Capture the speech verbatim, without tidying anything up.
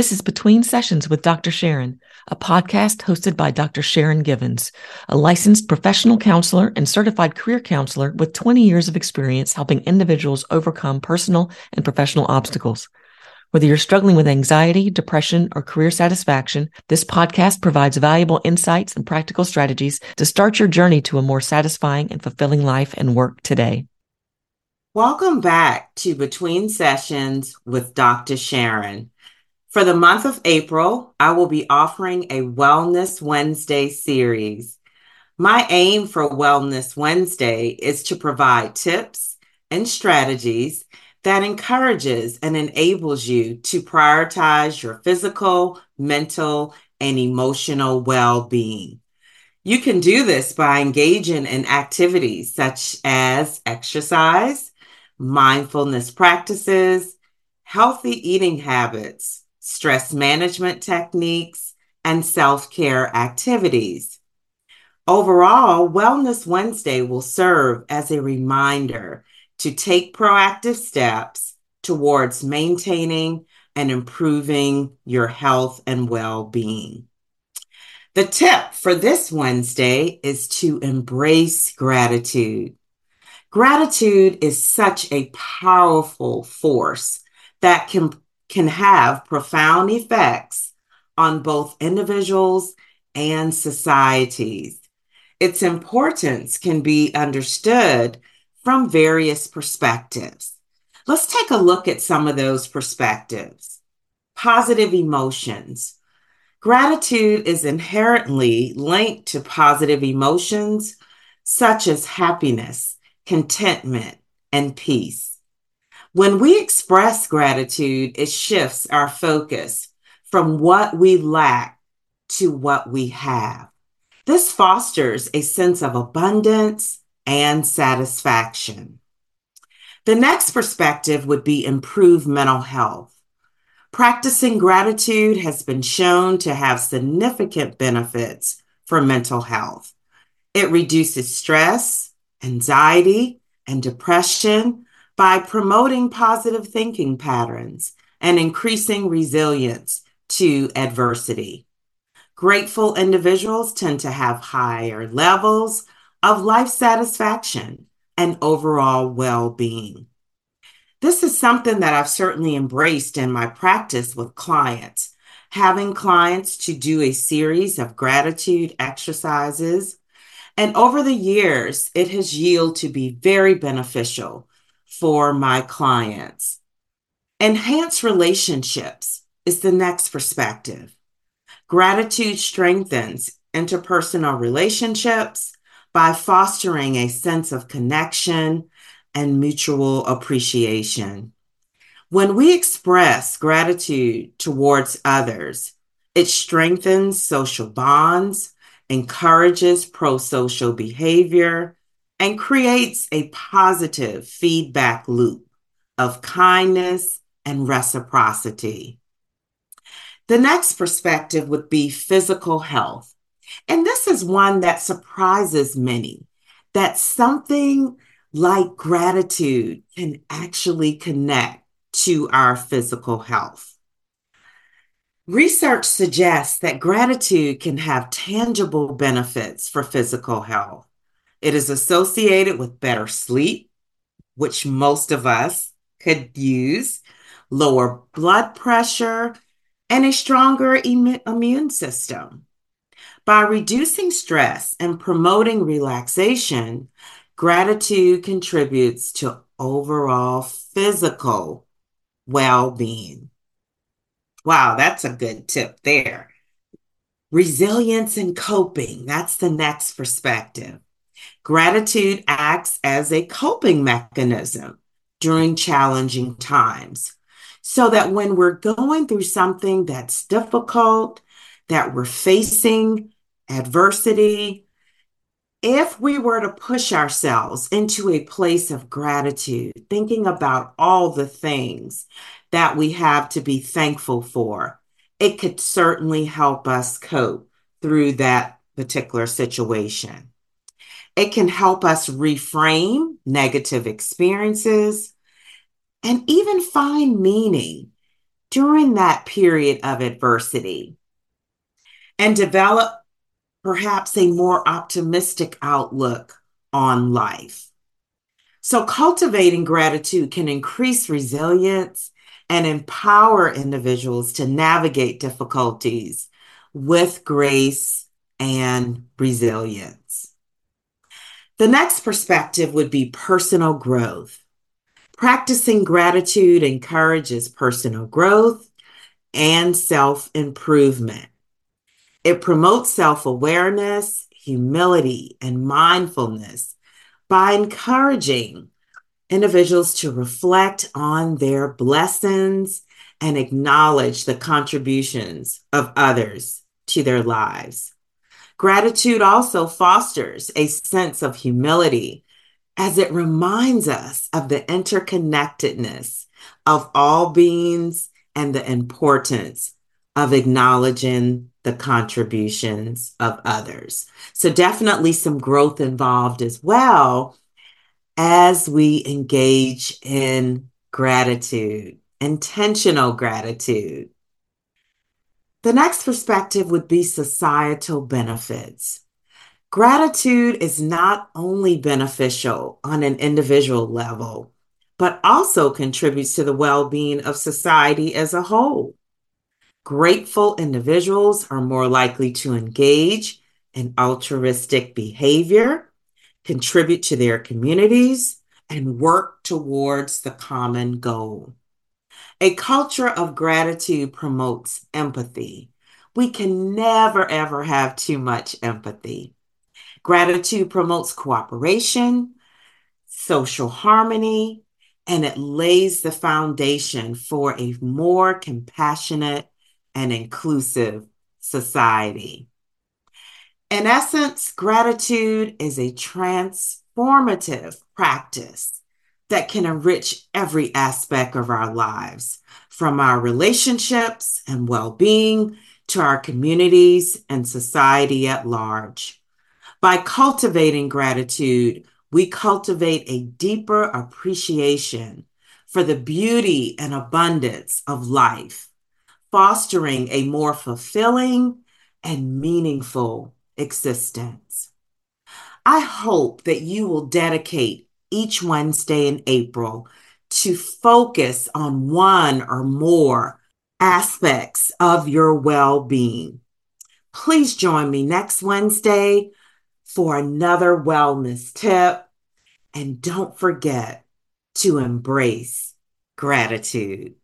This is Between Sessions with Doctor Sharon, a podcast hosted by Doctor Sharon Givens, a licensed professional counselor and certified career counselor with twenty years of experience helping individuals overcome personal and professional obstacles. Whether you're struggling with anxiety, depression, or career satisfaction, this podcast provides valuable insights and practical strategies to start your journey to a more satisfying and fulfilling life and work today. Welcome back to Between Sessions with Doctor Sharon. For the month of April, I will be offering a Wellness Wednesday series. My aim for Wellness Wednesday is to provide tips and strategies that encourages and enables you to prioritize your physical, mental, and emotional well-being. You can do this by engaging in activities such as exercise, mindfulness practices, healthy eating habits, stress management techniques, and self-care activities. Overall, Wellness Wednesday will serve as a reminder to take proactive steps towards maintaining and improving your health and well-being. The tip for this Wednesday is to embrace gratitude. Gratitude is such a powerful force that can can have profound effects on both individuals and societies. Its importance can be understood from various perspectives. Let's take a look at some of those perspectives. Positive emotions. Gratitude is inherently linked to positive emotions such as happiness, contentment, and peace. When we express gratitude, it shifts our focus from what we lack to what we have. This fosters a sense of abundance and satisfaction. The next perspective would be improved mental health. Practicing gratitude has been shown to have significant benefits for mental health. It reduces stress, anxiety, and depression by promoting positive thinking patterns and increasing resilience to adversity. Grateful individuals tend to have higher levels of life satisfaction and overall well-being. This is something that I've certainly embraced in my practice with clients, having clients to do a series of gratitude exercises. And over the years, it has yielded to be very beneficial for my clients. Enhance relationships is the next perspective. Gratitude strengthens interpersonal relationships by fostering a sense of connection and mutual appreciation. When we express gratitude towards others, it strengthens social bonds, encourages pro-social behavior, and creates a positive feedback loop of kindness and reciprocity. The next perspective would be physical health. And this is one that surprises many, that something like gratitude can actually connect to our physical health. Research suggests that gratitude can have tangible benefits for physical health. It is associated with better sleep, which most of us could use, lower blood pressure, and a stronger im- immune system. By reducing stress and promoting relaxation, gratitude contributes to overall physical well-being. Wow, that's a good tip there. Resilience and coping, that's the next perspective. Gratitude acts as a coping mechanism during challenging times, so that when we're going through something that's difficult, that we're facing adversity, if we were to push ourselves into a place of gratitude, thinking about all the things that we have to be thankful for, it could certainly help us cope through that particular situation. It can help us reframe negative experiences and even find meaning during that period of adversity and develop perhaps a more optimistic outlook on life. So, cultivating gratitude can increase resilience and empower individuals to navigate difficulties with grace and resilience. The next perspective would be personal growth. Practicing gratitude encourages personal growth and self-improvement. It promotes self-awareness, humility, and mindfulness by encouraging individuals to reflect on their blessings and acknowledge the contributions of others to their lives. Gratitude also fosters a sense of humility as it reminds us of the interconnectedness of all beings and the importance of acknowledging the contributions of others. So definitely some growth involved as well as we engage in gratitude, intentional gratitude. The next perspective would be societal benefits. Gratitude is not only beneficial on an individual level, but also contributes to the well-being of society as a whole. Grateful individuals are more likely to engage in altruistic behavior, contribute to their communities, and work towards the common goal. A culture of gratitude promotes empathy. We can never, ever have too much empathy. Gratitude promotes cooperation, social harmony, and it lays the foundation for a more compassionate and inclusive society. In essence, gratitude is a transformative practice that can enrich every aspect of our lives, from our relationships and well-being to our communities and society at large. By cultivating gratitude, we cultivate a deeper appreciation for the beauty and abundance of life, fostering a more fulfilling and meaningful existence. I hope that you will dedicate each Wednesday in April to focus on one or more aspects of your well-being. Please join me next Wednesday for another wellness tip, and don't forget to embrace gratitude.